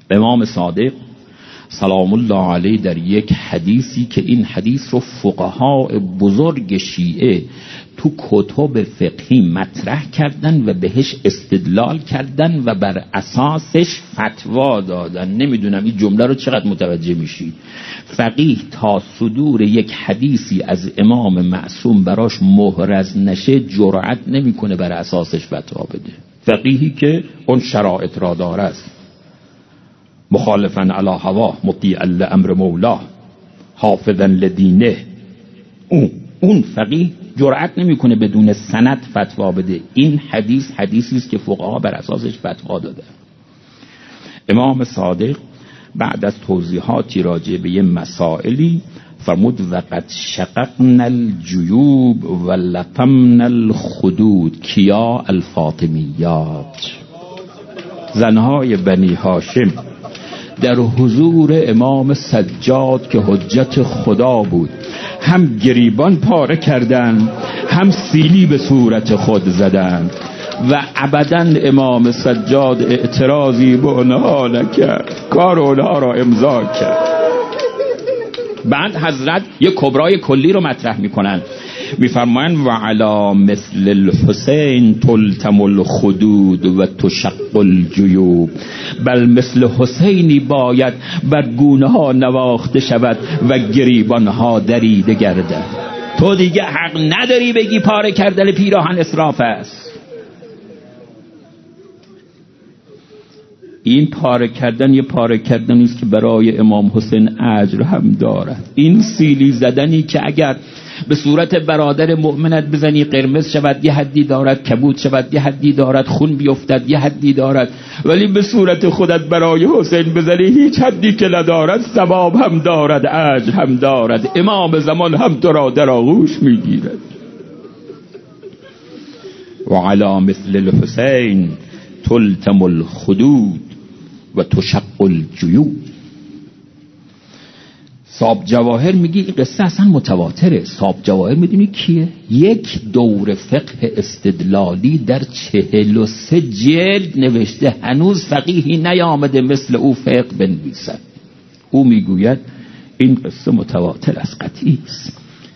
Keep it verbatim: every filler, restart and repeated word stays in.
امام صادق سلام الله علیه در یک حدیثی که این حدیث رو فقها بزرگ شیعه تو کتب فقهی مطرح کردن و بهش استدلال کردن و بر اساسش فتوا دادن. نمیدونم این جمله رو چقدر متوجه میشید. فقیه تا صدور یک حدیثی از امام معصوم براش محرز نشه جرأت نمیکنه بر اساسش فتوا بده. فقیهی که اون شرایط را داره است، مخالفا علی هواه مطیعا لامر مولاه حافظا لدینه، اون اون فقیه جرأت نمیکنه بدون سند فتوا بده. این حدیث حدیثی است که فقها بر اساسش فتوا داده. امام صادق بعد از توضیحاتی راجع به یه مسائلی فرمود وقد شققنا الجیوب و لطمنا الخدود. کیا؟ الفاطمیات، زنهای بنی هاشم، در حضور امام سجاد که حجت خدا بود هم گریبان پاره کردند هم سیلی به صورت خود زدند و ابداً امام سجاد اعتراضی به اونها نکرد، کار اونها را امضا کرد. بعد حضرت یک کبرای کلی رو مطرح میکنن، میفرمایند و علی مثل الحسین تلتم الخدود و تشق الجیوب. بل مثل حسینی باید بر گونه ها نواخته شود و گریبان ها دریده گردد. تو دیگه حق نداری بگی پاره کردن پیراهن اسراف است. این پاره کردن یه پاره کردنی است که برای امام حسین اجر هم دارد. این سیلی زدنی که اگر به صورت برادر مؤمنت بزنی قرمز شود یه حدی دارد، کبود شود یه حدی دارد، خون بیفتد یه حدی دارد، ولی به صورت خودت برای حسین بزنی هیچ حدی که ندارد، ثواب هم دارد، اجر هم دارد، امام زمان هم تو را در آغوش میگیرد. و علی مثل الحسین تلتم الخدود و تشق الجیوب. صاحب جواهر میگی این قصه اصلا متواتره. صاحب جواهر میدونی کیه؟ یک دور فقه استدلالی در چهل و سه جلد نوشته، هنوز فقیهی نیامده مثل او فقه بنویسد. او میگوید این قصه متواتر است، قطعی است.